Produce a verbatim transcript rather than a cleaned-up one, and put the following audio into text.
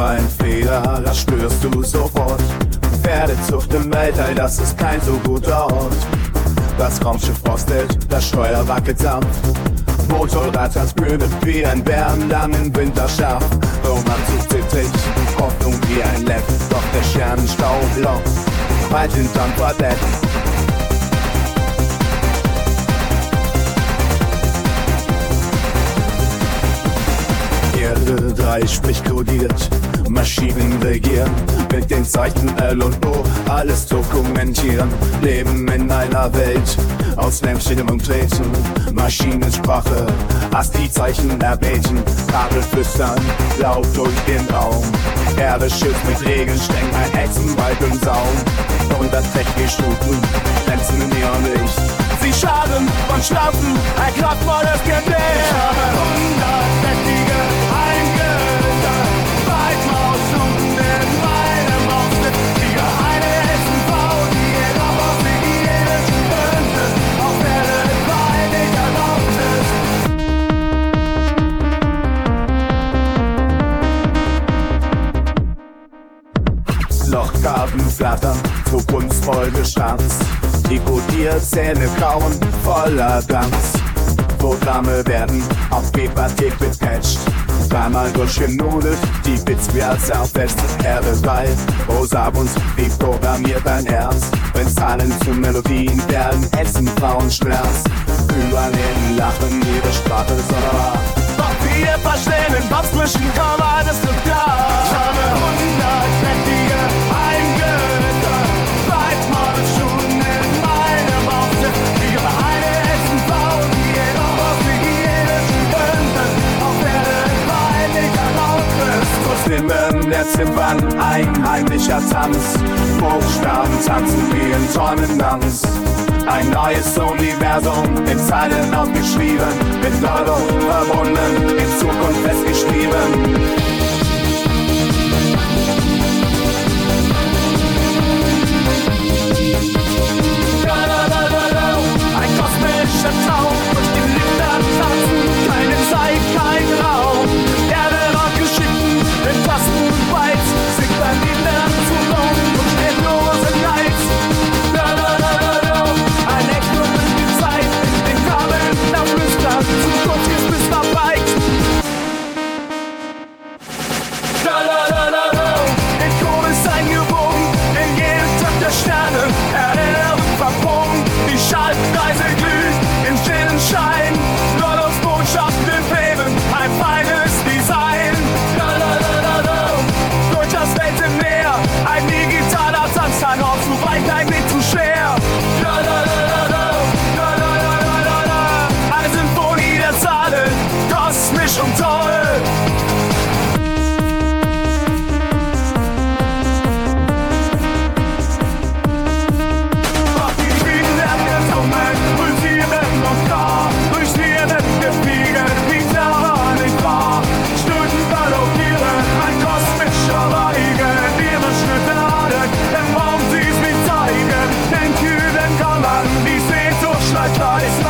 ein Fehler, das spürst du sofort. Pferdezucht im Weltall, das ist kein so guter Ort. Das Raumschiff rostet, das Steuer wackelt sanft. Motorrad transpiriert wie ein wärmlangen Winterschaft. Romantik zittrig, Hoffnung wie ein Lev. Doch der Sternenstaub lockt, bald hinterm Quartett. Erde drei spricht kodiert, Maschinen regieren mit den Zeichen L und O, alles dokumentieren. Leben in einer Welt aus Lämpchen und Treten, Maschinensprache, ASCII-Zeichen erbeten, Kabel flüstern, laut durch den Raum. Erde schützt mit Regensträngen, ein Hexenwald im Saum. hundertsechzig Stufen, Grenzen in Neonlicht. Sie scharen von Schlafen, ein kraftvolles Gedicht. Ich habe hundertfettige Eingöter, Weitmausstufen in meinem Aufschnitt. Die geheime S U V, die jedoch aus hygienischen Gründen auf Erde drei nicht erlaubt ist. Lochkarten flattern, so kunstvoll gestanzt. Dekodiert-Zähne kauen, voller Glanz. Programme werden auf Papier gepatcht. Dreimal durchgenudelt, die Bits wie als zerfetzt. Erde drei, Rosabund, wie programmiert dein Herz. Wenn Zahlen zu Melodien werden, essen Frauen Schmerz. Übernehmen, lachen, ihre Sprache ist sonderbar. Doch wir verstehen den Kopf zwischen kaum alles so klar. Ich habe hundertfettige Eingöter, Weitmausstufen in meinem Auftritt. Die geheime S U V, die jedoch aus hygienischen Gründen auf Erde drei nicht erlaubt ist. So Stimmen der Ziffern, ein heimlicher Tanz. Buchstaben tanzen wie in Tonnendanz. Ein neues Universum, in Zeilen aufgeschrieben, mit Euro verbunden, in Zukunft festgeschrieben. Ein kosmischer Traum, durch die Lichter tanzen, keine Zeit, kein Raum. Erde rockt Geschichten, in Tasten weit, singt ein Lied der Zukunft und endlose Nights. Ein Echo in die Zeit, in den Kabeln nach Flüstern, Zukunft ist bis verbreitet. In Chor ist eingewoben, in jedem Tag der Sterne, Erde verbogen, die Schaltkreise glühen im stillen Schein. Rodos Botschaften im Leben, ein feines Design. Durch das Weltenmeer, ein digitaler Tanz, ein Ort zu weit, ein Weg zu schwer. Eine Symphonie der Zahlen, kosmisch und toll. Nice.